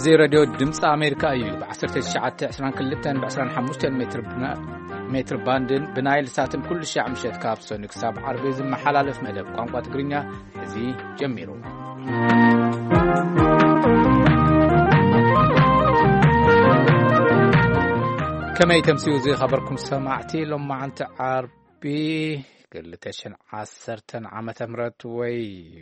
زي راديو دمس أمريكا أيو بعصرت الشعات 22 ب25 متر باندن بنايل ساتن كل الشعب مشيت كابسون كساب عربي زي محلالف مدب قانقا تقرينيا زي جميرو كما يتمسيو زي خبركم سمعتي لما عنت عربي قلتشن عصرتن عامة مرت وي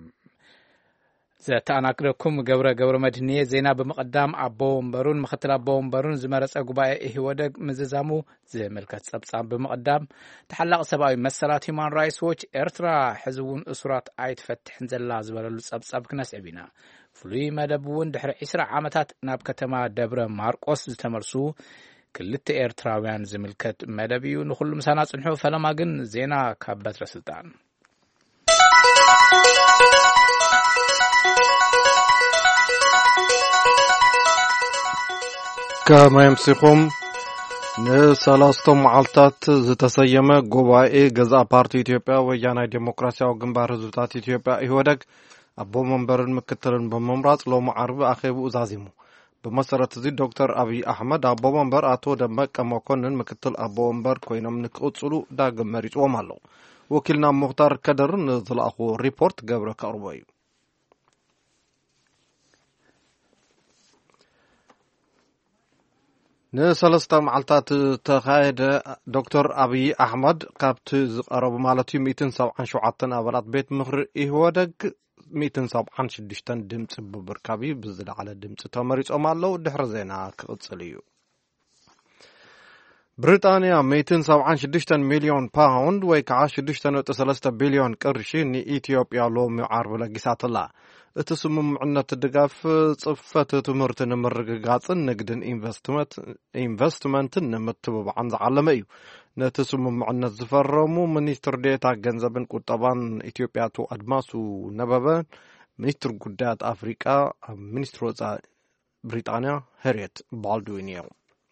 زتأناكركم جبر مدنية زينا بمقدام عبوم برون مختل عبوم برون زمرس أجوباء إهودة مززامو زي ملكة سبصام بمقدام تحلق سباوي مسرات هيمان رايس ووتش إرترا حزون أسرات عيد فتح نزل زبرلو سبصاب كناس عبينا فلوي مدبون دحر إسرع عامتات ناب كتما دبر ماركوس زتمرسو كلت إرتراويان زي ملكة مدبيو نخل مسانات صنحو فلما جن زينا كابت رسلتان كما يمسكم نسالستم معلتات زتسيما قوائي غزا بارتي إثيوبيا ويانا ديمقراسيا وغنبار رزولتات إثيوبيا إهودك أبو منبرن مكتلن بممرات لو معرب أخيب أزازيمو بمسارة زي دكتور أبي أحمد أبو منبر أتو دمك مكونن مكتل أبو منبر كوينم نكوتسلو داغ مريت ومالو وكلنا مختار كدر نزل أخو ريبورت قبر كأربايو نسالستا معلتات تخايد دكتور أبي أحمد قابت زقرب مالتي 277 أبرات بيت مخر إهودك 276 دمت ببركابي بزد على دمت تمريص أمالو دحر زينا كقصليو بريطانيا 276 مليون باوند ويكع 6.3 بليون قرش نإثيوبيا لو معارب لقسات الله اتسممعنا الدقاف صفة تمرت نمرقاطن نقدن انفستمنت نمتبب عن زعلميو نتسممعنا الزفرمو منيستر ديتا جنزبن قطبان إثيوبيا تو أدماسو نبابا منيستر قدات أفريقيا منيستر وزا بريطانيا هريت بالدوينيو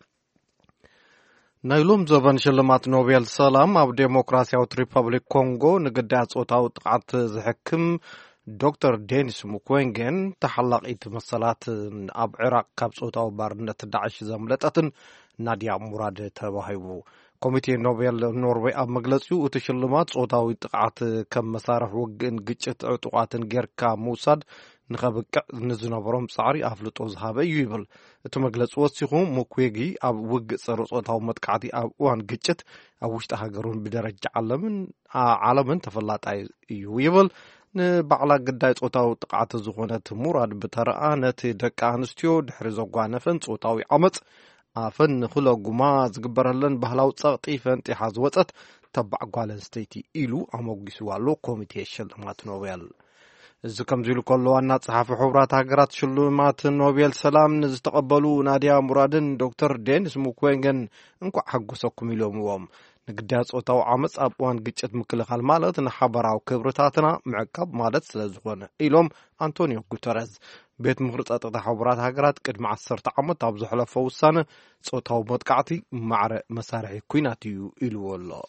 نايلوم زبان شلمات نوبل سلام أو ديمقراسيا ريبابليك كونغو نقدات صوتاو تقعت زحكم دكتور دينيس موكوينغن تحلق إتمثلات أب عراق كاب صوتاو بارنت داعش زملتاتن ناديا مراد تباهيبو كوميتي نوبل نوروي أب مجلسيو وتشلمات صوتاو تقعت كم مسارح وقن قجت عطوقاتن غيركا موساد نخبق نزنبرم صعري أفلطو زهابي يبل اتو مجلس وصيخو موكويغي أب وق صوتاو متقعتي أب وان قجت أب وشتا هاقرون بدرجة عالمن تفلات يبل نبعلا قداي صوتاو تقعت زغونت مراد بترأى نتي دك أنستيو دحر زغوانفن صوتاوي عمت أفن خلو قما زقبرلن بهلاو تغطيفن تحاز وطت تبع قوالن ستيتي إلو أموغيسوالو كوميتي الشلمات نوبل إذا كم زيلو كلو أننا صحافي حبرات هاقرات شلمات نوبل سلام نزتقبلو ناديا مرادن دكتور دينيس موكوينغن انكو حقو سوكو ميلو موام نقداس صوتاو عمص أبوان قجت مكلخال مالت نحبراو كبرتاتنا معكب مالت سلازغون إلوم أنطونيو غوتيريز بيت مخرطات تحبرات هاقرات قد مع 10 عمت أبزو حلفة وسانة صوتاو مدقعتي مع مسارح كويناتيو إلو والله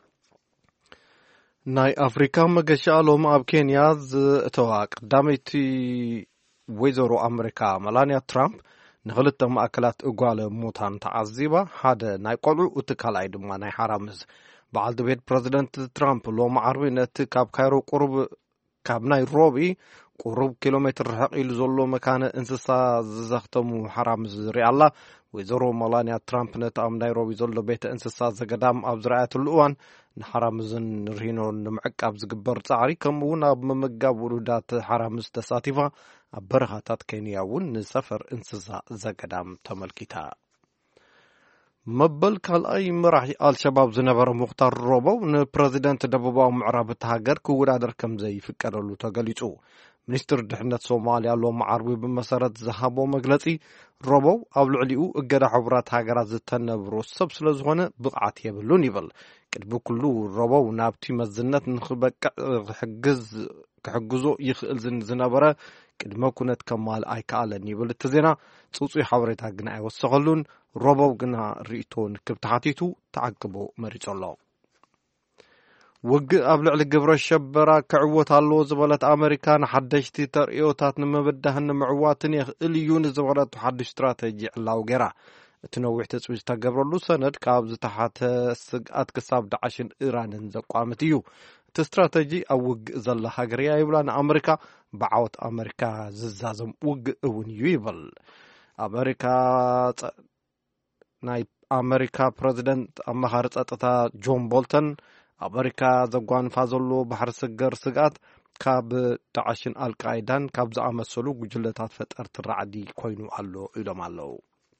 ناي أفريكا مقشالهم أب كينيا تواق داميتي ويزورو أمريكا ملانيا ترامب نغلط مأكلات أقوال موتان تعذيبا هذا نايقولو وتكالاي دما ناي حرامز بعد بيت بريزيدنت ترامب لو معروي نت كاب كايرو قرب كاب نايروبي قرب كيلومتر حقيل زولو مكان انسسا زختمو حرامز ريالا ويزورو ملانيا ترامب نت ام نايروبي زولو بيت انسسا زقدام ابزرعات الأوان نحرامزن رهينو نمعقاب زقبر صعري كمون اب ممقاب ولودات حرامز تساتيفا برهاتات كينياون نسفر انسسا زقدام تملكتا مبل كالأي مراحي الشباب زنبر مختار روبو نبريزيدنت دبوباو معراب تهاجر كورادر كم زي فكرلو تقليصو منستر دحنت صوماليا لو معربي بمسارات زهابو مغلطي روبو او لعليو اجدا حبرات هاجرات زتنبرو سب سلازغونه بقعت يبلون يبل قد كله روبو نابتي مزنت نخبق كحجزو يخل زنبره قد ما كنت كمال اي كالن يبل تزينا صوصي حبرت هاجنا يوسخلون روبو غنا ريتون كبتحاتيتو تعقبو مريصلو ውግእ ኣብ ልዕሊ ግብረ ሸበራ ክዕወት ኣለዎ ዝበለት ኣሜሪካ ንሓደሽቲ ተርእዮታት ንምብዳህን ንምዕዋትን የኽእል እዩ ንዝበለቱ ሓድሽ ስትራቴጂ ዕላው ገይራ እቲ ነዊሕ ትፅቢት ዝተገብረሉ ሰነድ ካብ ዝተሓተ ስግኣት ክሳብ ዳዕሽን ኢራንን ዘቋምት እዩ እቲ ስትራቴጂ ኣብ ውግእ ዘላ ሃገር እያ ይብላ ንኣሜሪካ ብዓወት ኣሜሪካ ዝዛዘም ውግእ እውን እዩ ይብል ናይ ኣሜሪካ ፕረዚደንት ኣመኻሪ ጸጥታ ጆን ቦልተን ኣሜሪካ ዘጓንፋ ዘሎ ባሕሪ ስገር ስግኣት ካብ ዳዕሽን ኣልቃይዳን ካብ ዝኣመሰሉ ጉጅለታት ፈጠርቲ ራዕዲ ኮይኑ ኣሎ ኢሎም ኣለዉ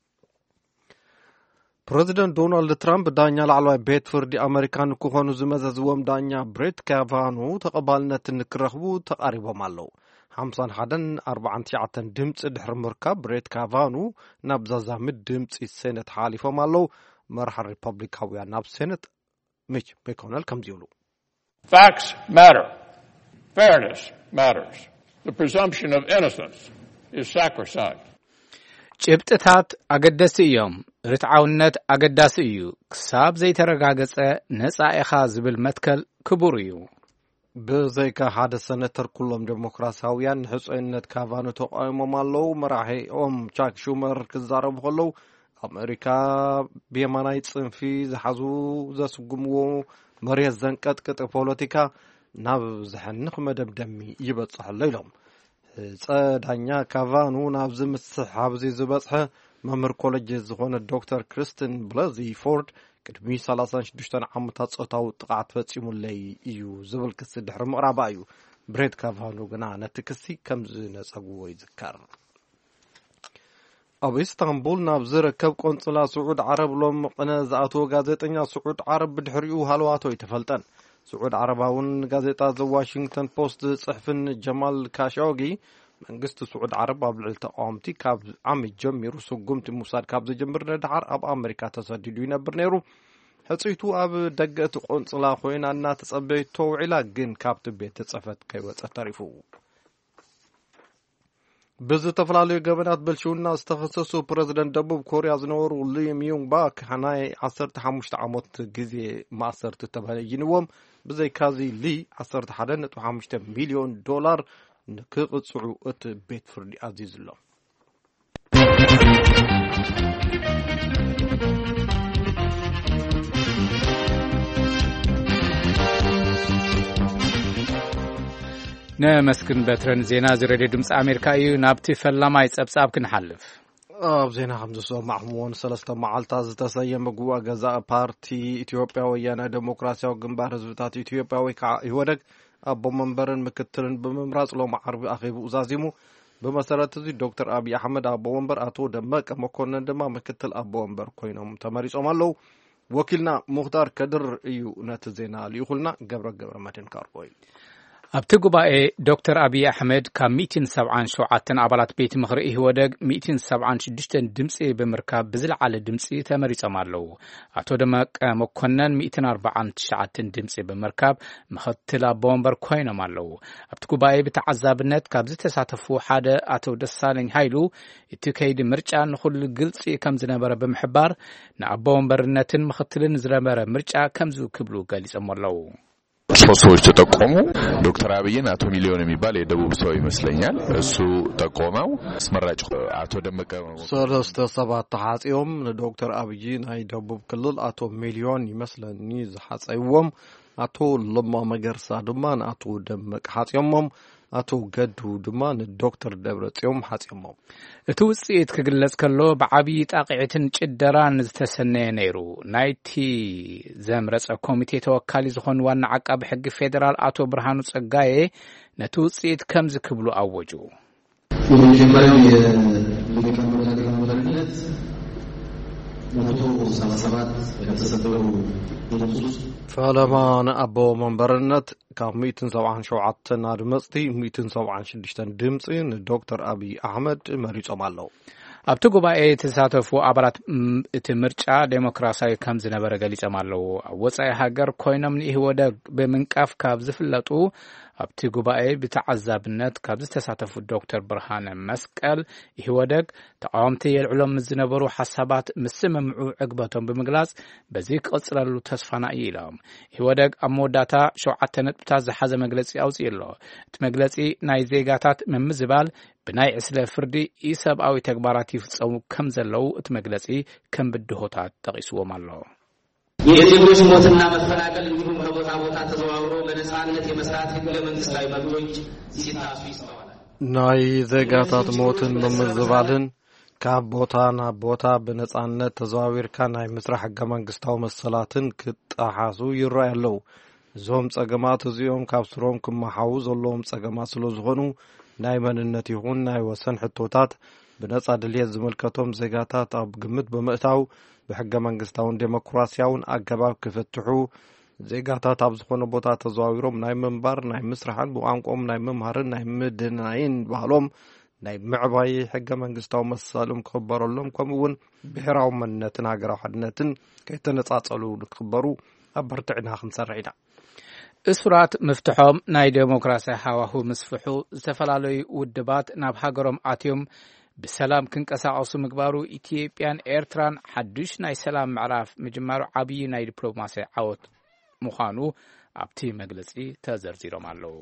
ፕረዚደንት ዶናልድ ትራምፕ ዳኛ ላዕለዋይ ቤት ፍርዲ ኣሜሪካን ክኾኑ ዝመዘዝዎም ዳኛ ብሬት ካቫኑ ተቐባልነት ንክረኽቡ ተቃሪቦም ኣለዉ 51-49 ድምፂ ድሕሪ ምርካብ ብሬት ካቫኑ ናብ ዛዛምድ ድምፂ ሴነት ሓሊፎም ኣለዉ መራሒ ሪፐብሊካውያን ናብ ሴነት ሚች መኮነል ከም ዝብሉ Facts matter. Fairness matters. The presumption of innocence is sacrosanct. ጭብጥታት አገደሲ እዮም ርትዓውነት አገዳሲ እዩ ክሳብ ዘይተረጋገጸ ነፃ ኢኻ ዝብል መትከል ክቡር እዩ ብዘይካ ሓደ ሰነተር ኩሎም ዴሞክራሲያውያን ሕጽይነት ካቫኑ ተቃይሞም ኣለዉ መራሒኦም ቻክ ሹመር ክዛረቡ ከለዉ ኣሜሪካ ብየማናይ ጽንፊ ዝሓዙ ዘስጉምዎ መሬት ዘንቀጥቅጥ ፖለቲካ ናብ ዝሕንኽ መደምደሚ ይበጽሕ ኣሎ ኢሎም ጸዳኛ ካቫኑ ናብ ዝምስሕ ሓብዚ ዝበጽሐ መምህር ኮሌጅ ዝኾነ ዶክተር ክሪስትን ብለዚ ፎርድ ቅድሚ 36 ዓመታት ጾታዊ ጥቃዕት ፈጺሙለይ እዩ ዝብል ክሲ ድሕሪ ምቕራባ እዩ ብሬት ካቫኑ ግና ነቲ ክሲ ከም ዝነጸግዎ ይዝከር ኣብ ኢስታንቡል ናብ ዝርከብ ቆንጽላ ስዑድ ዓረብ ሎም ቅነ ዝኣተወ ጋዜጠኛ ስዑድ ዓረብ ብድሕሪኡ ሃልዋቶ ይተፈልጠን ስዑድ ዓረባውን ጋዜጣ ዘ ዋሽንግተን ፖስት ጽሕፍን ጀማል ካሾጊ መንግስቲ ስዑድ ዓረብ ኣብ ልዕሊ ተቃዋምቲ ካብ ዓመት ጀሚሩ ስጉምቲ ሙሳድ ካብ ዝጀምር ነድሓር ኣብ ኣሜሪካ ተሰዲዱ ይነብር ነይሩ ሕጽይቱ ኣብ ደገ እቲ ቆንጽላ ኮይና እናተጸበየቶ ውዒላ ግን ካብቲ ቤት ጽሕፈት ከይወፀት ተሪፉ ብዝተፈላለዩ ገበናት በልሽውና ዝተኸሰሱ ፕረዚደንት ደቡብ ኮርያ ዝነበሩ ሊ ሚዩንግ ባክ ናይ 15 ዓመት ግዜ ማእሰርቲ ተበይንዎም ብዘይካዚ ሊ 11.5 ሚሊዮን ዶላር ንክቕጽዑ እቲ ቤት ፍርዲ ኣዚዙሎ ነመስክን በትረን ዜና ዝሬድዮ ድምፂ ኣሜሪካ እዩ ናብቲ ፈላማይ ጸብጻብ ክንሓልፍ ኣብ ዜና ከም ዝሰማዕኹምዎን 3 መዓልታት ዝተሰየመ ጉባኤ ገዛኢ ፓርቲ ኢትዮጵያ ወያነ ዴሞክራሲያዊ ግንባር ህዝብታት ኢትዮጵያ ወይ ከዓ ኢህወደግ ኣቦ መንበርን ምክትልን ብምምራጽ ሎም ዓርቢ ኣኺቡ ዛዚሙ ብመሰረት እዚ ዶክተር አብይ አሕመድ ኣቦ መንበር አቶ ደመቀ መኮንን ድማ ምክትል ኣቦ መንበር ኮይኖም ተመሪጾም ኣለዉ ወኪልና ሙኽታር ከድር እዩ ነቲ ዜና ልይኹልና ገብረ መድህን ካርቦይ ኣብቲ ጉባኤ ዶክተር አብይ አሕመድ ካብ 177 ኣባላት ቤት ምኽሪ ኢህወደግ 176 ድምፂ ብምርካብ ብዝለዓለ ድምፂ ተመሪጾም ኣለዉ ኣቶ ደመቀ መኮነን 149 ድምፂ ብምርካብ ምክትል ኣቦ መንበር ኮይኖም ኣለዉ ኣብቲ ጉባኤ ብተዓዛብነት ካብ ዝተሳተፉ ሓደ ኣቶ ደሳለኝ ሃይሉ እቲ ከይዲ ምርጫ ንኹሉ ግልፂ ከም ዝነበረ ብምሕባር ንኣቦ መንበርነትን ምክትልን ዝነበረ ምርጫ ከም ዝክብሉ ገሊጾም ኣለዉ ሶስት ሰዎች ተጠቆሙ ዶክተር አብይን አቶ ሚሊዮን የሚባል የደቡብ ሰው ይመስለኛል እሱ ተቆመው አስመራጭ አቶ ደመቀ ሰለስተ ሰባት ተሓጺኦም ዶክተር አብይ ናይ ደቡብ ክልል አቶ ሚሊዮን ይመስለኒ ዝሓጸይዎም አቶ ለማ መገርሳ ድማ አቶ ደመቀ ሓጺዮሞም አቶ ገዱ ድማ ዶክተር ደብረጽዮን ሓጺዮሞም እቲ ውጽኢት ክግለጽ ከሎ ብዓብይ ጣቂዕትን ጭደራን ዝተሰነየ ነይሩ ናይቲ ዘምረጸ ኮሚቴ ተወካሊ ዝኾኑ ዋና ዓቃቢ ሕጊ ፌደራል አቶ ብርሃኑ ጸጋዬ ነቲ ውጽኢት ከም ዝክብሉ አወጁ የመጀመሪያው የሊቀመንበር አመራርነት 177 ከተሰጠው ድምጽ ፈለማን ኣቦ መንበርነት ካብ 177 ናድመጽቲ 176 ድምፂ ንዶክተር አብይ አሕመድ መሪጾም ኣለዉ ኣብቲ ጉባኤ ተሳተፉ ኣባላት እቲ ምርጫ ዴሞክራሲያዊ ከም ዝነበረ ገሊጾም ኣለዉ ኣብ ወጻኢ ሃገር ኮይኖም ንኢህወደግ ብምንቃፍ ካብ ዝፍለጡ ኣብቲ ጉባኤ ብተዓዛብነት ካብ ዝተሳተፉ ዶክተር ብርሃነ መስቀል ይወደግ ተቃውምቲ የልዕሎም ዝነበሩ ሓሳባት ምስምምዑ ዕግበቶም ብምግላጽ በዚ ክቕጽለሉ ተስፋና እዩ ኢሎም ይወደግ ኣብ መወዳእታ 7 ነጥብታት ዝሓዘ መግለጺ ኣውፅኡ ኣሎ እቲ መግለጺ ናይ ዜጋታት ምምዝባል ብናይ ዕስለ ፍርዲ ኢሰብኣዊ ተግባራት ይፍጸሙ ከም ዘለው እቲ መግለጺ ከም ብድሆታት ጠቂስዎም ኣሎ የዜጎች ሞትና መፈናቀል እንዲሁም ከቦታ ቦታ ተዘዋውሮ በነጻነት የመስራት ህገ መንግስታዊ መብቶች ሲጣሱ ይስተዋላል ናይ ዜጋታት ሞትን ምምዝባልን ካብ ቦታ ናብ ቦታ በነጻነት ተዘዋዊርካ ናይ ምስራሕ ህገ መንግስታዊ መሰላትን ክጣሓሱ ይረኣዩ ዞም ጸገማት እዚኦም ካብ ስሮም ክመሓው ዘለዎም ጸገማት ስለዝኾኑ ናይ መንነት ይኹን ናይ ወሰን ሕቶታት ብነጻ ድልየት ዝምልከቶም ዜጋታት ኣብ ግምት ብምእታው بحق منغستاون ديمقراطياون አገባብ ክፈትሑ ዜጋታት ኣብ ዝኾነ ቦታ ተዘዋዊሮም ናይ መንባር ናይ ምስራሕን ብቋንቋም ናይ መምሃርን ናይ ምድናይን ባህሎም ናይ ምዕባይ ሕገ መንግስታዊ መሰሎም ክበረሎም ከምኡውን ብሕራው መንነትን ሃገራዊ ሓድነትን ከይተነጻጸሉ ክክበሩ ኣበርትዕና ክንሰርሕ ኢና እስራት መፍትሖም ናይ ዲሞክራሲ ሃዋሁ ምስፍሑ ዝተፈላለዩ ውድባት ናብ ሃገሮም ኣትዮም بسلام كنقساقسو مغبارو ኢትዮጵያን ኤርትራን ሓዱሽ ናይ ሰላም ምዕራፍ መጀመሩ ዓብይ ናይ ዲፕሎማሲ ዓወት ምዃኑ ኣብቲ መግለጺ ተዘርዚሮም ኣለው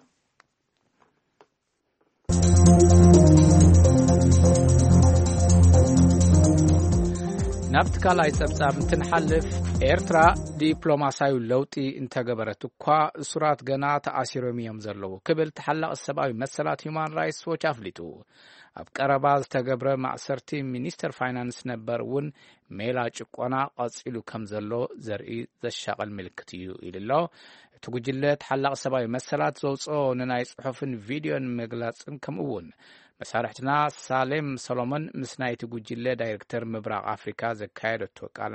ናብቲ ካልኣይ ጸብጻብ እንትንሓልፍ ኤርትራ ዲፕሎማሲያዊ ለውጢ እንተገበረት እኳ እስራት ገና ተኣሲሮም እዮም ዘለው ክብል ተሓላቕ ሰብኣዊ መሰላት ሁማን ራይትስ ዎች ኣፍሊጡ ኣብ ቀረባ ዝተገብረ ማእሰርቲ ሚኒስተር ፋይናንስ ነበርውን ሜላ ጭቆና ቀጽሉ ከም ዘሎ ዘርኢ ዘሻቀል ምልክት እዩ ኢልሎ እቲ ጉጅለ ተሓላቕ ሰብኣዊ መሰላት ዘውፅኦ ንናይ ጽሑፍን ቪድዮን መግለጽን ከምኡውን መሳርሕትና ሳሌም ሰሎሞን ምስ ናይቲ ጉጅለ ዳይሬክተር ምብራቅ ኣፍሪካ ዘካየደቶ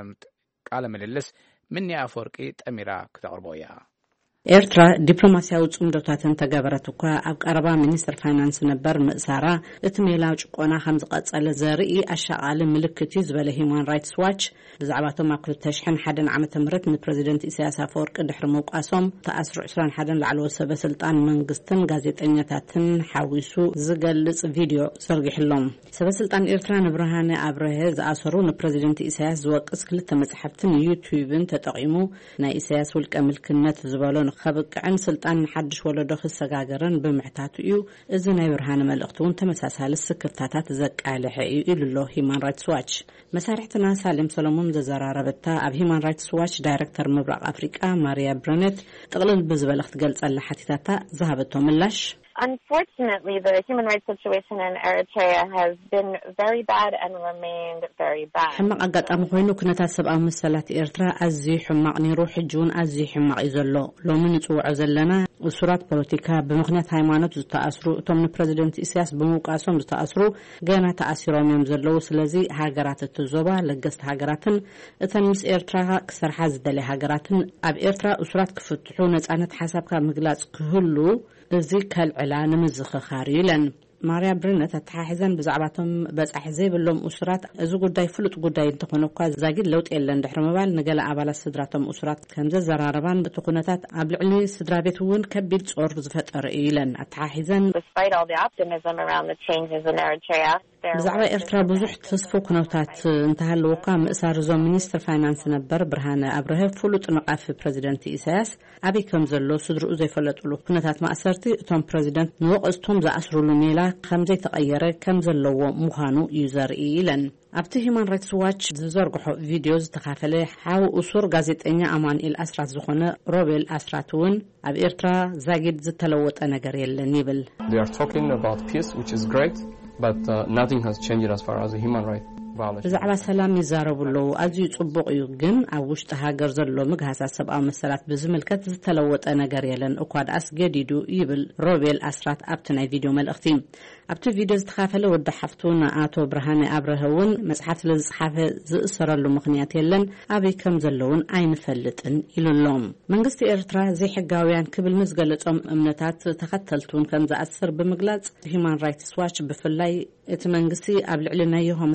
ቃለ ምልልስ ምንያ አፈወርቂ ጠሚራ ክተቅርቦ እያ ኤርትራ ዲፕሎማሲያዊ ጽምዶታትን ተገበረት እኳ ኣብ ቀረባ ሚኒስተር ፋይናንስ ነበር ምእሳራ እቲ ሜላው ጭቆና ከም ዝቀጸለ ዘርኢ ኣሻቃለ ምልክት ዝበለ ሂማን ራይትስ ዋች ብዛዕባቶም ኣብ 2001 ዓመተ ምህረት ንፕሬዚደንት ኢሳያስ አፈወርቂ ድሕሪ መውቃሶም ተኣስሩ 21 ላዕለዎት ሰበስልጣን መንግስትን ጋዜጠኛታትን ሓዊሱ ዝገልጽ ቪድዮ ዘርጊሕሎም ሰበስልጣን ኤርትራ ንብርሃነ ኣብረሄ ዝኣሰሩ ንፕሬዚደንት ኢሳያስ ዝወቅስ ክልተ መጽሓፍትን ዩቲዩብን ተጠቂሙ ናይ ኢሳያስ ውልቀ ምልክነት ዝበሎ خبقعن سلطان حدش ولدو خسغاغرن بمعتاتو እዚ ናይ ብርሃነ መልእኽቱን ተመሳሳሊ ስክርታታት ዘቃለሐ እዩ ኢሉ ሂማን ራይትስ ዋች መሳርሕትና ሳሌም ሰሎሞን ዘዘራረበታ ኣብ ሂማን ራይትስ ዋች ዳይሬክተር ምብራቅ አፍሪካ ማሪያ ብረነት ጥቅልል ብዝበለኽት ገልጸላ ሓቲታታ ዝሃበቶ ምላሽ Unfortunately, the human rights situation in Eritrea has been very bad and remained very bad. حمق أقطع مخوينو كنتا سبعة مسلات إرترا أزي حمق نيرو حجون أزي حمق إزلو لو من يتوع زلنا وصورات بوليتيكا بمخنات هايمانوت زتأثرو تومن بريزيدنت إسياس بموقعسهم زتأثرو جانا تأثيرهم يمزلو سلزي هاجرات التزوبة لقست هاجراتن اتنمس إرترا كسر حاز دلي هاجراتن أب إرترا وصورات كفتحون أنا حسب كمجلات كهلو زي كالعلان مزخخاري لن ماريا برنت تحاحزن بزعباتهم بس أحزاب اللهم أسرات إذا قداي فلت قداي تكونوا قاز زاجد لو تقلن دحر مبال نجلا عبالة صدراتهم أسرات كمزة زراربان بتكونتات قبل علي صدرابتون كبير صور زفت أرئيلن تحاحزن. Despite all the optimism around the changes in Eritrea. بزعبة إرترا بزح تصفو كنوتات انتهى الوقام إصار زوم مينستر فاينانس نبر برهانة أبرهة فلوت نقاف بريزيدنت إساس أبي كمزلو صدر أزي فلتولو كنوتات ما أسرتي توم بريزيدنت نوقستهم زا أسرو لميلا خمزي تغيره كمزلو مخانو يوزر إيلن أبتي هيمان رايتس واتش زرقحو فيديوز تخافله حاو أسور غازيتينيا أمان الأسرات زخونة روبيل أسراتون أب إرترا زاجد زتلوت أناقر يلنيبل. They are talking about peace, which is great, but nothing has changed as far as the human rights. زعما سلام يزاربلو أزي صبق يوجن أو وشتها جرزلو مجهز سبعة مسألة بزملكت تلوت أنا جريلن أقعد أسجديدو يبل روبيل أسرات أبتنا فيديو ملأختين أبت فيديو تخافله ودحفتون آتو برهانة أبرهون مسحات للصحافة زئسر له مغنيات يلن أبي كم زلون عين فلتن إلى اللوم من قصة إرترا زي حقاويان كبل مزقلت أمنتات تختلتون كم زأثر بمجلات هيمان رايتس واتش بفلاي اتمنقسي قبل علينا يوم مسخاخر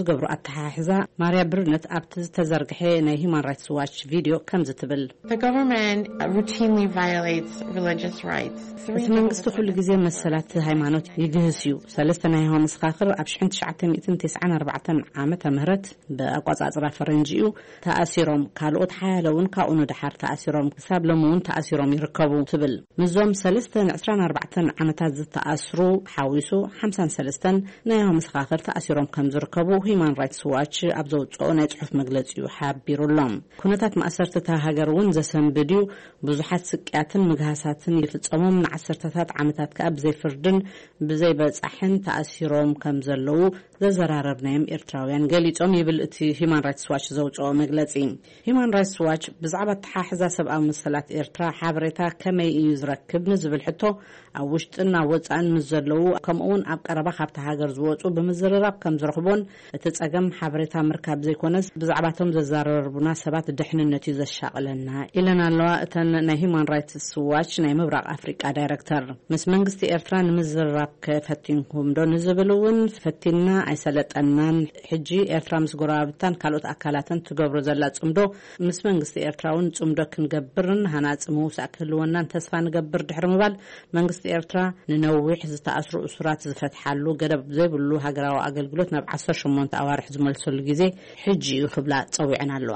ዝገብሩ ኣተሓሕዛ ማርያ ብርነት ኣብቲ ዝተዘርግሐ ናይ Human Rights Watch ቪድዮ ከም ዝትብል The government routinely violates religious rights. መንግስቱ ኩሉ ግዜ መሰላት ሃይማኖት ይግህስዩ ሰለስተ ናይ መስኻኽር ኣብ 1994 ዓመተ ምህረት በኣቋጻጽራ ፈረንጂኡ ተኣሲሮም ካልኦት ሓያለውን ካኡኑ ድሓር ተኣሲሮም ክሳብ ሎሙን ተኣሲሮም ይርከቡ ትብል ምዞም 324 ዓመታት ዝተኣስሩ ሓዊሱ 53 ናይ መስኻኽር ተኣሲሮም ከም ዝርከቡ Human Rights Watch ኣብ ዘውጽኦ ናይ ጽሑፍ መግለጺኡ ሓቢሩሎም ኩነታት ማእሰርት ሃገርውን ዘሰንብድዩ ብዙሓት ስቅያትን ምግሃሳትን ይፍጸሞም ንዓሰርተታት ዓመታት ከኣብ ዘይፍርድን ብዘይ በጻሕን ተኣሲሮም ከም ዘለው ዘዘራረብናዮም ኤርትራውያን ገሊጾም ይብል እቲ Human Rights Watch ዘውጽኦ መግለጺ Human Rights Watch ብዛዕባ ተሓሕዛ ሰብኣዊ መሰላት ኤርትራ ሓበሬታ ከመይ እዩ ዝረክብ ንዝብል ሕቶ ኣብ ውሽጥና ወጻእን ምዘለው ከምኡውን ኣብ ቀረባ ካብታ ሃገር ዝወጹ ብምዝርራብ ከም ዝረኽቦን እቲ ጸገም ሓበሬታ ምርካብ ዘይኮነስ ብዛዕባቶም ዘዘራረቡና ሰባት ድሕንነት እዩ ዘሻቕለና ኢለና ኣለዋ እተን ናይ Human Rights Watch ናይ ምብራቕ ኣፍሪቃ ዳይሬክተር ምስ መንግስቲ ኤርትራ ንምዝርራብ ከፈቲንኩም ዶ ንዝብሉውን ፈቲና ኣይሰለጠናን ሕጂ ኤርትራ ምስ ጎረባብታን ካልኦት ኣካላትን ትገብሮ ዘላ ጽምዶ ምስ መንግስቲ ኤርትራውን ጽምዶ ክንገብርን ሃናጽ ምውሳእ ክህልወናን ተስፋ ንገብር ድሕሪ ምባል መንግስቲ ኤርትራ ንነዊሕ ዝተኣስሩ እሱራት ዝፈትሓሉ ገደብ ዘይብሉ ሃገራዊ ኣገልግሎት ናብ 18 ኣዋርሕ ዝመልሰሉ ግዜ ሕጂ ክብላ ጸዊዕና ኣለዋ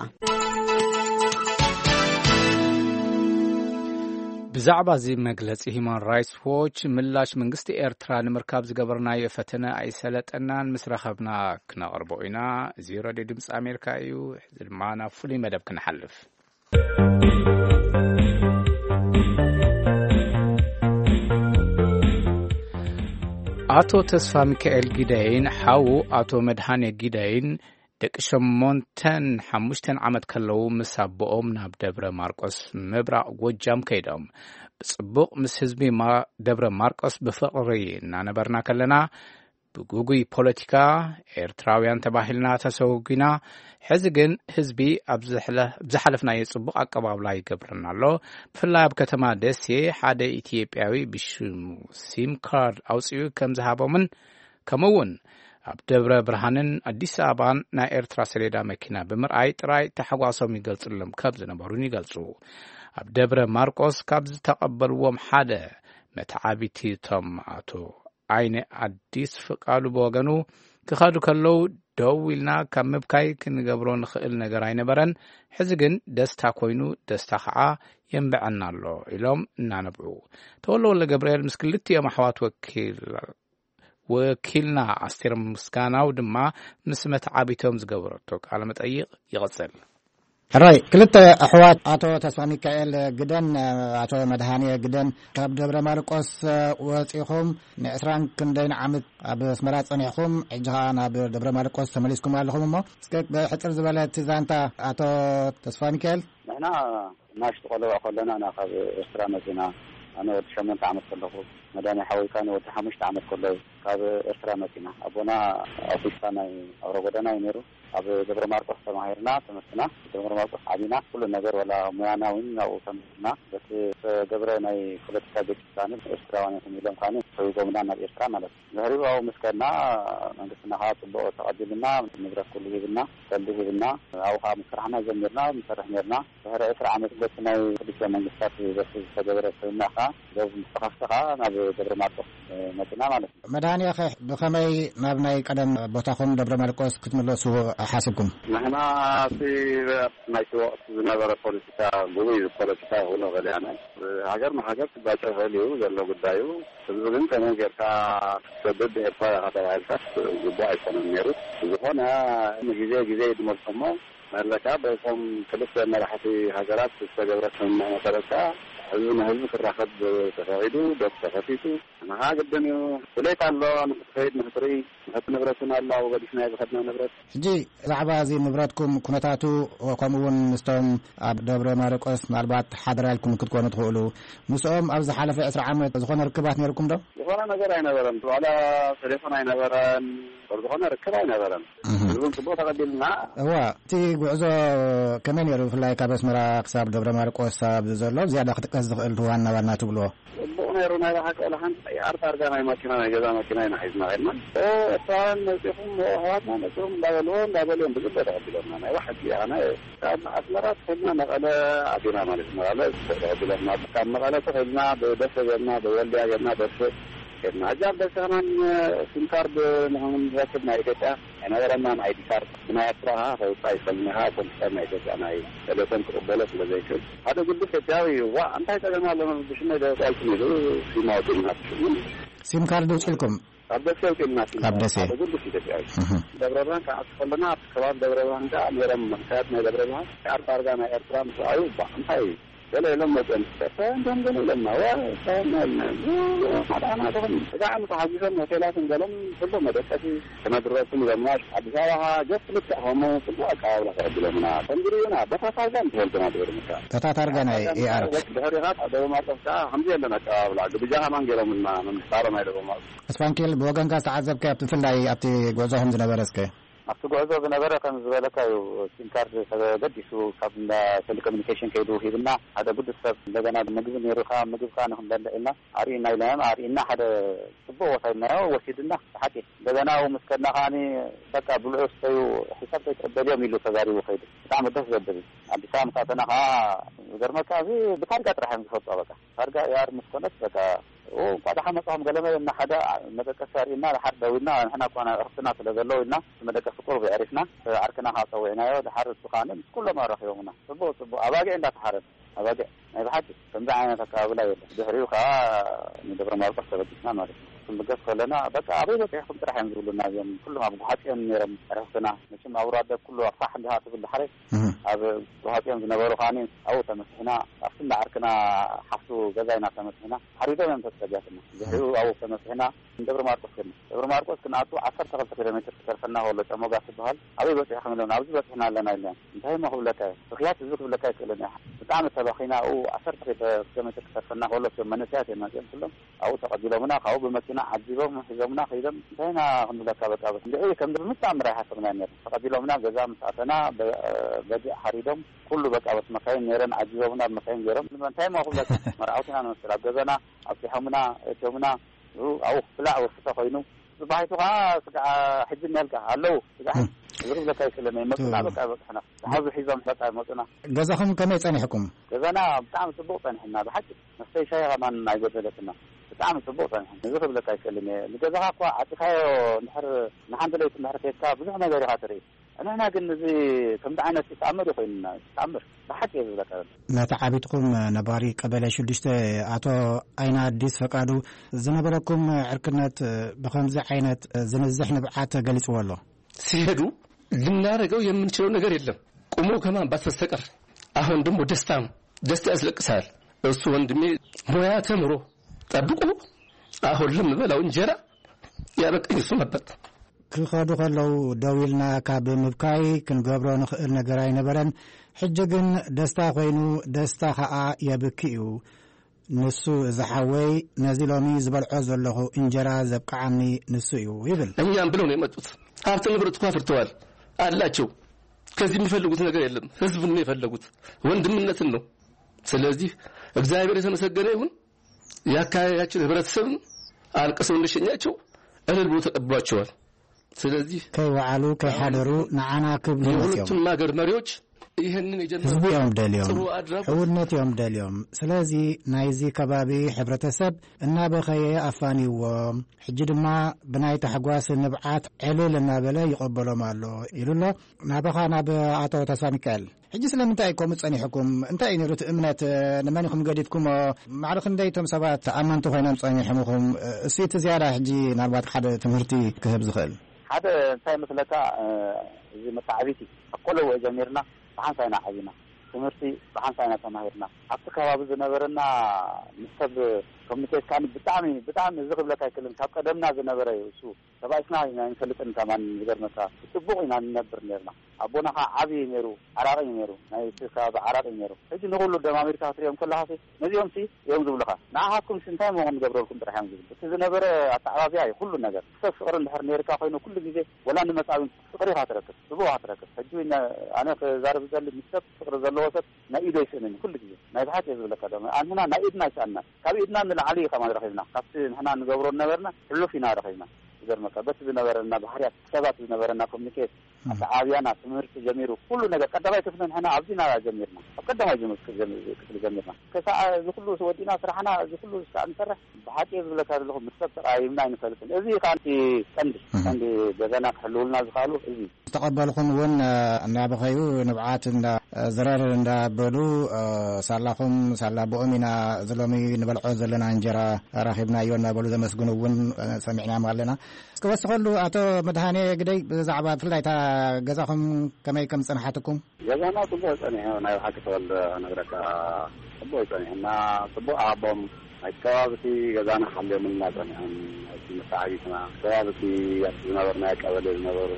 ብዛዕባ እዚ መግለጺ Human Rights Watch ምላሽ መንግስቲ ኤርትራ ንምርካብ ዝገበርናዮ ፈተነ ኣይሰለጠናን ምስ ረኸብና ክነቕርቦ ኢና እዚ ሬድዮ ድምፂ ኣሜሪካ እዩ ሕዚ ድማ ናብ ፍሉይ መደብ ክንሓልፍ አቶ ተስፋ ሚካኤል ጊዳይን ሓው አቶ መድሃኔ ጊዳይን ደቂ 5 ዓመት ከለው ምስ ኣቦኦም ናብ ደብረ ማርቆስ ምብራቕ ጎጃም ከይዶም ብጽቡቕ ምስ ህዝቢ ደብረ ማርቆስ ብፍቕሪ እናነበርና ከለና ብጉጉይ ፖለቲካ ኤርትራውያን ተባሂልና ተሰውጊና ሕዚ ግን ህዝቢ ኣብ ዝሓለፍናዮ ጽቡቕ ኣቀባብላ ይገብርና ኣሎ ብፍላይ ኣብ ከተማ ደሴ ሓደ ኢትዮጵያዊ ብሽሙ ሲም ካርድ ኣውጽኡ ከም ዝሃቦምን ከምኡውን ኣብ ደብረ ብርሃንን አዲስ አበባን ናይ ኤርትራ ሰሌዳ መኪና ብምርኣይ ጥራይ ተሓጓሶም ይገልጽሎም ካብ ዝነበሩን ይገልጹ ኣብ ደብረ ማርቆስ ካብ ዝተቀበልዎም ሓደ መተዓቢቲ ቶም አቶ አይነ አዲስ ፍቃሉ በወገኑ ክኻዱ ከለው ደው ኢልና ካብ ምብካይ ክንገብሮ ንኽእል ነገር ኣይነበረን ሕዚ ግን ደስታ ኮይኑ ደስታ ከዓ የንበዐና ኣሎ ኢሎም እናነብዑ ተወልደ ገብርኤል ምስ ክልቲኦም ኣሕዋት ወኪልና አስቴር ምስጋናው ድማ ምስ መተዓቢቶም ዝገበረቶ ቃለ መጠይቅ ይቀጽል ሕራይ ክልተ ኣሕዋት አቶ ተስፋ ሚካኤል ግደን አቶ መድሃኔ ግደን ካብ ደብረ ማርቆስ ወፂኹም ን20 ክንደይ ዓመት ኣብ ኣስመራ ጸኒሕኩም ሕጂ ናብ ደብረ ማርቆስ ተመሊስኩም ኣለኹም እሞ ብሕጽር ዝበለ ዛንታ አቶ ተስፋ ሚካኤል ንሕና ናሽቲ ቆልዑ ከለና ናብ ኤርትራ መጺና ኣነ ወዲ 8 ዓመት ከለኹ መድሃኔ ሓዊካን ወዲ 5 ዓመት ከለዉ ካብ ኤርትራ መጺና ኣቦና ኣውቲስታ ናይ ኣውሮ ጎደና ነይሩ ኣብ ደብረ ማርቆስ ተማሂርና ተመስና ደብረ ማርቆስ ዓቢና ኩሉ ነገር ወላ ሙያናውን ናው ተመስና በቲ ገብረ ናይ ፖለቲካ ግጭታን ኤርትራውያን የሚሎም ካኑ ተይጎምና ናብ ኤርትራ ማለት ነው ለህሪው መስከና መንግስትና ጽቡቕ ተቀቢልና ንብረት ኩሉ ይብና ተልብ ይብና ኣውኻ መስራሕና ጀምርና መስራሕ ነርና ድሕሪ 10 ዓመት በቲ ናይ ክልተ መንግስታት በቲ ተገብረ ተናኻ ደው ተኸፍተኻ ናብ ደብረ ማርቆስ መጥና ማለት ነው መድሃኔ ብኸመይ ናብ ናይ ቀደም ቦታኹም ደብረ ማርቆስ ክትመለሱ حاسبكم نحن في نايت وقت نظر ፖለቲካ ጉባኤ ፖለቲካ ሆኖ ገለያና ሀገር ማሀገር ባጫው ሄሊው ዘሎ ጉዳዩ ብዙን ተነገርካ ሰበብ ኤርትራ ከተባልካስ ጉዳይ አይተነገሩ ዝኾነ ጊዜ ድመልከሞ መለካ በቆም ክልተ መራሕቲ ሀገራት ተገብረተን መሰረታ ህዝብ ክራኸብ ተፈይዱ ተፈቲቱ ማሃ ገደኑ ስለታ ኣሎ ንፍትሄድ ንፍትሪ ንብረትና ኣሎ ወገድና ይበኸድና ንብረት ሕጂ ዛዕባ እዚ ንብረትኩም ኩነታቱ ከምኡውን ምስቶም ኣብ ደብረ ማርቆስ ምናልባት ሓደራልኩም ክትኮኑ ትኽእሉ ምስኦም ኣብ ዝሓለፈ 10 ዓመት ዝኾነ ርክባት ነርኩም ዶ ዝኾነ ነገር ኣይነበረን ዋላ ቴሌፎን ኣይነበረን ዝኾነ ርክብ ኣይነበረን زون صبوت قبلنا تي غعزو كمان يرو فلاي كابس مرا حساب دبر ماركوس حساب زلو زياده خطقز الوانا وانا تبلو بونيرو نايا حق لهان يارت ارغا ناي ماكينا جزا ماكينا نحيزنا غيرمان فان نسيهم هواتنا نسيهم دابلون بزبط قبلنا ناي واحد يعني اصلرات خدنا نقله عدينا مالتنا على قبلنا كان مقاله خدنا بدس جنا بولديا جنا بس كنا جاب بس كمان سيم كارد نحن ركبنا ايديتا انا لما ايدي كارد ما يطرها فايص منها كنت انا ايديتا انا تليفون قبلت لزي كده هذا قلت فتاوي وانت تجمع لما بشنو ده قالتني في موضوع سيم كارد وصلكم أبدأ الناس هذا قلت فتاوي دبران كأصلنا كلام دبران كأميرم مكاتنا دبران كأربع أرجعنا إرترام سعيد بانتهي ولا لما تنسى فهم لما وفهمنا أنا طبعا إذا عم تحدثنا مثلاً قلم كل ما دكتي كما درست الجامعة أبغاها جت لتهم كل أكاولا قبلنا تنجرينا بتفاعلن في الجامعة تتارجنا إيه عارف بهريات هذا ما تفكر حمدي لنا كاولا بجاه ما نجرم من صارنا إلى ما أسفانكيل بوجان كاس عذاب كيف تفلي أبتي جوزهم زنبرسك أفتقد بنبرة كان زبالك سينكار سجدي شو قبل تليكومينيكيشن كيدو هيبنا هذا بود السبب لجنا مجيب نيروخا مجيب كانهم لنا عارينا إلهم عارينا هذا سبوا وصلنا وسيدنا حكي لجنا ومسكنا خاني بقى بلوس تيو حساب تبدأ ميلو تجاري وخيد تعمل ده جدّي عند سام كاتنا غير كذي بكارجة رحم خطأ بقى كارجة يار مسكنة بقى وبعد حمصهم قالوا إن حدا مدك سارينا لحد دوينا إحنا كنا رحنا في الجلو إننا مدك سكور بعرفنا عركنا هاتوينا وده السقانين كل ما راح يومنا سبوا أباجي عندك حارس أباجي ما يبحث تنزعنا تكابلا بهريوخا ندبر مرة سبتنا مرة ثم جت خلنا بس عبيدة يحكم ترى ينزلوا لنا يوم كلهم أبو حاتين نيرم عرفنا مش ما أوراد كله صح لها في البحر هذا حاتين نبرو خانين أو تمسحنا أصلا عركنا حسو جزاينا تمسحنا حريدة من تستجابنا بهريو أو تمسحنا ندبر ماركوس كنا أتو 10 كيلومتر كرفنا ولا تموجا في البحر عبيدة يحملون عبيدة إحنا لنا اليوم انتهي ما هو لك بخيات الزوج لك كلنا بتعمل سباقينا أو 10 كيلومتر كرفنا ولا في منسات ما كلهم أو تقدموا منا أو بمكان عجيبهم حزمنا خيدم انتهينا هم لك بقى اللي كم بالمستعمر حسبنا يعني تقدموا منا جزاء مساعدنا بدء حريدهم كله بقى بس مكان نيران عجيبنا مكان جرم لما انتهي ما هو لك مرعوتنا نسرع جزانا أصحابنا تومنا أو فلا أو ستفينو بعيتها حجنا لك هلو يقول لك كلمة مثلا بقى احنا حظ حزام بقى مثلا جزاهم كم يصنعكم جزانا بتعمل سبوطا احنا بحكي نفس شيء ما نعيد لكنا بتعمل سبوطا احنا يقول لك كلمة لجزاها قوا عتخايو نحن دلوقتي نحر كيكا بزح ما غير خاطري أنا قلنا زي كم دعنا تتعمر وخينا تتعمر بحكي يقول لك ما تعبتكم نباري قبل شدشت أتو أين أديس فقادو زنبركم عركنات بخمس عينات زنزحن بعات جلس والله سيهدو ልናረገው የምንችለው ነገር የለም ቆሞ ከማን በስተቀር አሁን ደግሞ ደስታ ያስለቅሳል እሱ ወንድሜ ሞያ ተምሮ ጠብቆ አሁን ለምበላው እንጀራ ያበቀኝ እሱ ነበር ክኸዱ ከለው ደውልና ካብ ምብካይ ክንገብሮ ንኽእል ነገር አይነበረን ሕጂ ግን ደስታ ኮይኑ ደስታ ከዓ የብክዩ ንሱ ዝሓወይ ነዚ ሎሚ ዝበልዖ ዘለኹ እንጀራ ዘብቃዓኒ ንሱ እዩ ይብል እኛም ብለው ነው የመጡት ሀብት ንብረት ኳፍርተዋል አላቸው ከዚህ የሚፈልጉት ነገር የለም ህዝብን ነው የፈለጉት ወንድምነትን ነው ስለዚህ እግዚአብሔር የተመሰገነ ይሁን ያካያችን ህብረተሰብ አልቀሰው እንደሸኛቸው እልል ብሎ ተቀብሏቸዋል ስለዚህ ከይዋዓሉ ከይሓደሩ ንዓና ክብሉ ሁለቱም ማገር መሪዎች ይሄንን የጀመሩ ህዝብዮም ደልዮም እውነትዮም ደልዮም ስለዚህ ናይዚ ከባቢ ሕብረተሰብ እናበኸየ አፋኒዎ ሕጂ ድማ ብናይ ተሕጓስ ንብዓት ዕልል እናበለ ይቐበሎም ኣሎ ኢሉሎ ናበኻ ናብ አቶ ተስፋ ሚካኤል ሕጂ ስለምንታይ ኢኩም ጸኒሕኩም እንታይ እዩ ነይሩ እምነት ንመኒኹም ገዲፍኩም ማዕርኽ እንደይቶም ሰባት ተኣመንቲ ኮይኖም ጸኒሕሙኹም እሲቲ ዝያዳ ሕጂ ናልባት ሓደ ትምህርቲ ክህብ ዝኽእል هذا انتهى مثلك زي متعبيتي أقوله وجميرنا فحنسينا عزينا ትምህርቲ በሓንሳይና ተማሂርና ኣብቲ ከባቢ ዝነበረና ምሰብ ኮሚኒኬት ካን ብጣዕሚ ዝኽብለካ ይክልን ካብ ቀደምና ዝነበረ እሱ ሰባይስና ንፈልጥን ከማን ዝገርመካ ጽቡቕ ኢና ንነብር ነርና ኣቦና ኸ ዓብይ ነይሩ ዓራቂ ነይሩ ናይ ከባቢ ዓራቂ ነይሩ ሕጂ ንኹሉ ደም ኣሜሪካ ትሪኦም ከለኻ ነዚኦም እዮም ዝብሉኻ ንዓኻትኩም እንታይ መሆን ገብረልኩም ጥራሕዮም ዝብል እቲ ዝነበረ ኣተዓባብያ እዩ ኩሉ ነገር ሰብ ፍቅሪ እንድሕር ነርካ ኮይኑ ኩሉ ግዜ ወላ ንመጻብን ፍቅሪ ኢኻ ትረክብ ጽቡቕ ኢኻ ትረክብ ሕጂ ኣነ ክዛረብ ዘሊ ምሰብ ፍቅሪ ዘለዎ ሰብ ናይ ኢዶ ይስእንኒ ኩሉ ግዜ ናይ ባሓቂ ዝብለካ ደማ ኣንሕና ናይ ኢድና ይሰአና ካብ ኢድና ንላዕሊ ከማ ረኺብና ካብቲ ንሕና ንገብሮ ነበርና ሕሉፍ ኢና ረኺብና ዝገርመካ በቲ ዝነበረና ባህርያት ሰባት ዝነበረና ኮሚኒኬት ኣተዓብያና ትምህርቲ ጀሚሩ ኩሉ ነገር ቀዳማይ ክፍሊ ንሕና ኣብዚና ጀሚርና ኣብ ቀዳማይ ክፍሊ ጀሚርና ከሳዕ ዝኩሉ ወዲና ስራሕና ዝኩሉ ንሰርሕ ብሓቂ ዝብለካ ዘለኹ ምሰብ ተቃይምና ይንፈልጥን እዚ ካንቲ ቀንዲ ገዛና ክሕልውልና ዝኽኣሉ እዚ ተቐበልኩም እውን እናበኸዩ ንብዓት ዝረር እንዳበሉ ሳላኹም ሳላቦኦም ኢና ዘሎሚ ንበልዖ ዘለና እንጀራ ረኺብና እዮ እናበሉ ዘመስግኑ እውን ሰሚዕና ኣለና እስከወስኸሉ ኣቶ መድሃኔ ግደይ ብዛዕባ ብፍላይታ ገዛኹም ከመይ ከም ፀናሓትኩም ገዛና ጽቡቕ ፀኒሑ ናይ ባሓቂ ተወልደ ነግረካ ጽቡቕ ፀኒሑና ጽቡቕ ኣቦም ናይ ከባቢቲ ገዛና ሓልዮምና ፀኒሖም እቲ መሳዓቢትና ከባቢቲ ዝነበርናዮ ቀበሌ ዝነበሩ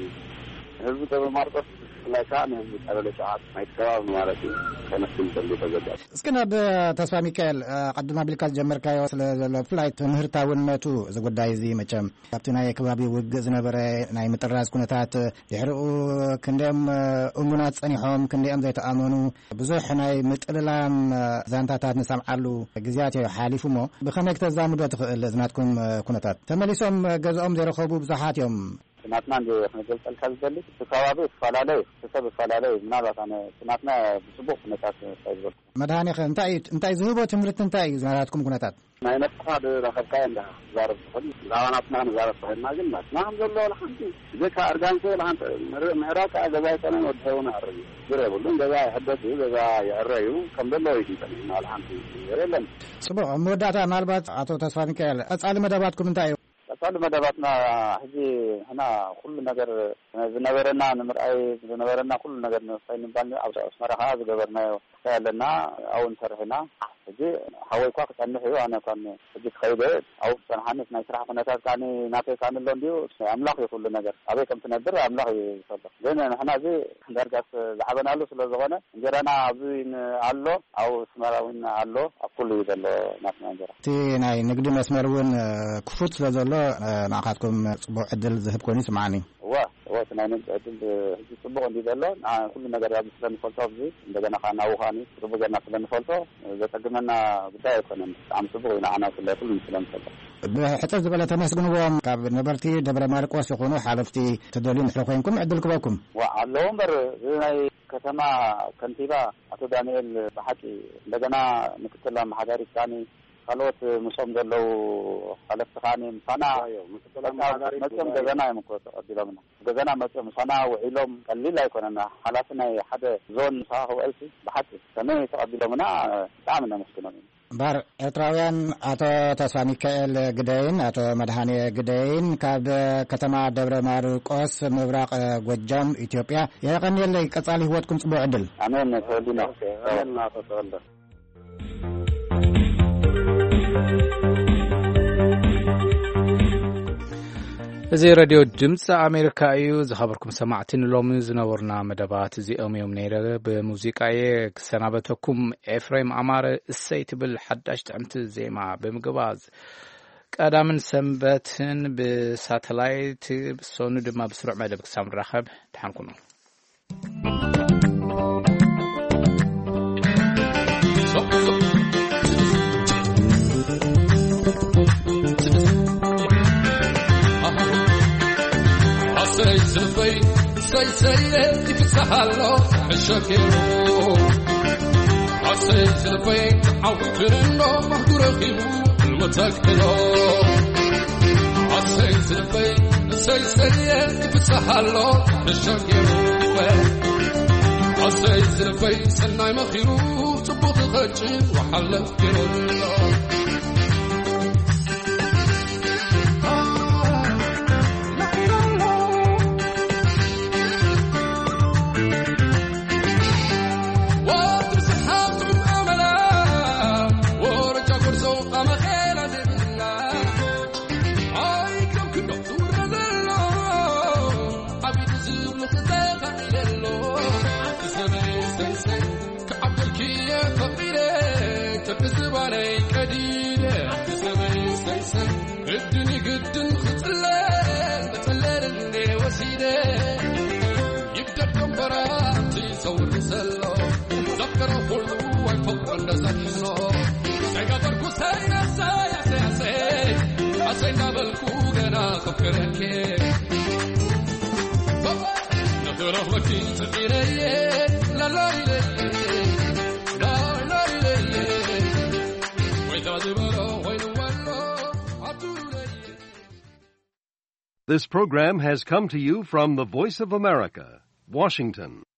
ህዝቢ ደብረ ማርቆስ ላይካ ንህዝቢ ቀበሌ ሸዓት ናይ ከባቢ ማለት እዩ ተመስል ዘሎ ተዘጋጅ እስኪ ናብ ተስፋ ሚካኤል ቀድማ ቢልካ ዝጀመርካዮ ስለ ዘሎ ብፍላይ ትምህርታውነቱ እዚ ጉዳይ እዚ መቸም ካብቲ ናይ ከባቢ ውግእ ዝነበረ ናይ ምጥራዝ ኩነታት ድሕሪኡ ክንደኦም እሙናት ፀኒሖም ክንደኦም ዘይተኣመኑ ብዙሕ ናይ ምጥልላም ዛንታታት ንሰምዓሉ ግዜያት ሓሊፉ ሞ ብኸመይ ክትዛምዶ ትኽእል ዝናትኩም ኩነታት ተመሊሶም ገዝኦም ዘይረኸቡ ብዙሓት እዮም ናትና ክንገልጸልካ ዝደሊ ከባቢ ዝተፈላለዩ ምናልባት ኣነ ናትና ብጽቡቕ ኩነታት ይዝበል መድሃኒ እንታይ ዝህቦ ትምህርቲ እንታይ እዩ ዝናትኩም ኩነታት ናይ ነጥፋድ ረኸብካዮ እንዳ ዛረብ ትኽእል ዛባናትና ንዛረብ ትኽእልና ግን ናትና ከም ዘሎ ለሓንቲ ዜካ ኣርጋንሴ ለሓንቲ ምዕራብ ከዓ ገዛ ይፀነን ወዲ ሰቡን ኣዕር እዩ ዝር የብሉን ገዛ ይሕደት እዩ ገዛ ይዕረ እዩ ከም ዘሎ እዩ ክንፀኒሕና ለሓንቲ የለን ጽቡቕ መወዳእታ ምናልባት ኣቶ ተስፋ ሚካኤል ቀጻሊ መደባትኩም እንታይ እዩ ቀጻሊ መደባትና ሕጂ ሕና ኩሉ ነገር ዝነበረና ንምርኣይ ዝነበረና ኩሉ ነገር ንወሳይ ንባል ኣብ ኣስመራ ከዓ ዝገበርናዮ ኣለና ኣብኡ ንሰርሕና ሕጂ ሓወይ ኳ ክፀንሕ እዩ ኣነ ኳን ሕጂ ክኸይደ ኣብኡ ክፀንሓንስ ናይ ስራሕ ኩነታት ካኒ ናተይ ካንሎ እንዲሁ ኣምላኽ እዩ ኩሉ ነገር ኣበይ ከም ትነብር ኣምላኽ እዩ ዝፈልጦ ግን ንሕና እዚ ዳርጋስ ዝዓበናሉ ስለ ዝኾነ እንጀራና ኣብዚ ኣሎ ኣብኡ ኣስመራ እውን ኣሎ ኣብ ኩሉ እዩ ዘሎ ናትና እንጀራ እቲ ናይ ንግዲ መስመር እውን ክፉት ስለ ዘሎ ንኣኻትኩም ጽቡቕ ዕድል ዝህብ ኮይኑ ይስምዓኒ ወት ናይ ንግዲ ዕድል ሕጂ ጽቡቕ እንዲ ዘሎ ኩሉ ነገር ኣብዚ ስለንፈልጦ ኣብዚ እንደገና ከዓ ናብኡኻኒ ጽቡቕ ገርና ስለንፈልጦ ዘጸግመና ጉዳይ ኣይኮነን ብጣዕሚ ጽቡቕ እዩ ንዓና ኩሉ ስለንፈልጦ ብሕፅር ዝበለ ተመስግንዎም ካብ ነበርቲ ደብረ ማርቆስ ይኹኑ ሓለፍቲ ትደልዩ ንሕሎ ኮይንኩም ዕድል ክበኩም ኣለዎ እምበር ናይ ከተማ ከንቲባ ኣቶ ዳንኤል ብሓቂ እንደገና ምክትል ኣመሓዳሪት ካኒ ካልኦት ምሶም ዘለው ሓለፍቲ ካኒ ምሳና መፅኦም ገዛና እዮም እኮ ተቐቢሎምና ገዛና መፅኦም ምሳና ውዒሎም ቀሊል ኣይኮነና ሓላፊ ናይ ሓደ ዞን ምሳ ክውዕልሲ ብሓቂ ከመይ ተቐቢሎምና ብጣዕሚ ነመስግኖም እዩ እምበር ኤርትራውያን ኣቶ ተስፋ ሚካኤል ግደይን ኣቶ መድሃኔ ግደይን ካብ ከተማ ደብረ ማርቆስ ምብራቅ ጎጃም ኢትዮጵያ የቀኒየለይ ቀጻሊ ህይወትኩም ጽቡቕ ዕድል ኣሜን ተወዲና ተወልደ እዚ ሬድዮ ድምፂ ኣሜሪካ እዩ ዝኸበርኩም ሰማዕቲ ንሎሚ ዝነበሩና መደባት እዚኦም እዮም ነይረ ብሙዚቃየ ክሰናበተኩም ኤፍሬም ኣማረ እሰይ ትብል ሓዳሽ ጥዕምቲ ዜማ ብምግባዝ ቀዳምን ሰንበትን ብሳተላይት ብሶኑ ድማ ብስሩዕ መደብ ክሳብ ንራኸብ ድሓንኩኑ سيد يفسحله الشكيرو عسيت البيت عوفر انه مهدور خيبو المتكلو عسيت البيت سيد يفسحله الشكيرو عسيت البيت سناي مخيرو تبوط الخجي وحلت كيرو تبزباني كديدة تسمي سيسن قدني قدن خطلال بتلال اللي وسيدة يبدأ كمبراتي صور سلو ذكر كله ويفوق النزحنو سيقدركو سينا سيا سيا سيا حسينا بالكو قنا خفرك نخرف وكين تغيري لا لا لا لا لا لا وإذا دبرو وين ولو This program has come to you from the Voice of America, Washington.